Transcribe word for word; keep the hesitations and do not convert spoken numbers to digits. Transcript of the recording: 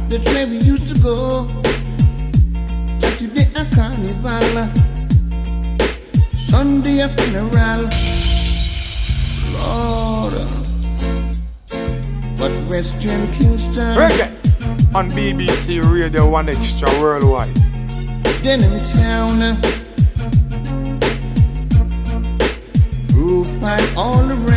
That's where we used to go. Saturday a carnival, Sunday a funeral. Lord, but Western Kingston, Reggae on B B C Radio One Extra Worldwide. Denham Town, who fight all around.